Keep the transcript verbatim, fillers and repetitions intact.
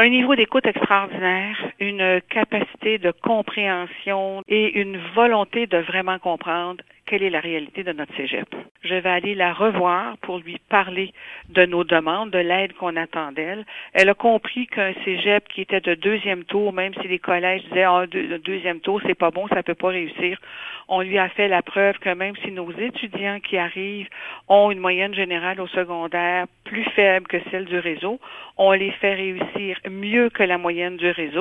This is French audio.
un niveau d'écoute extraordinaire, une capacité de compréhension et une volonté de vraiment comprendre quelle est la réalité de notre cégep. Je vais aller la revoir pour lui parler de nos demandes, de l'aide qu'on attend d'elle. Elle a compris qu'un cégep qui était de deuxième tour, même si les collèges disaient ah, oh, le deuxième tour, c'est pas bon, ça peut pas réussir, on lui a fait la preuve que même si nos étudiants qui arrivent ont une moyenne générale au secondaire plus faible que celle du réseau, on les fait réussir mieux que la moyenne du réseau.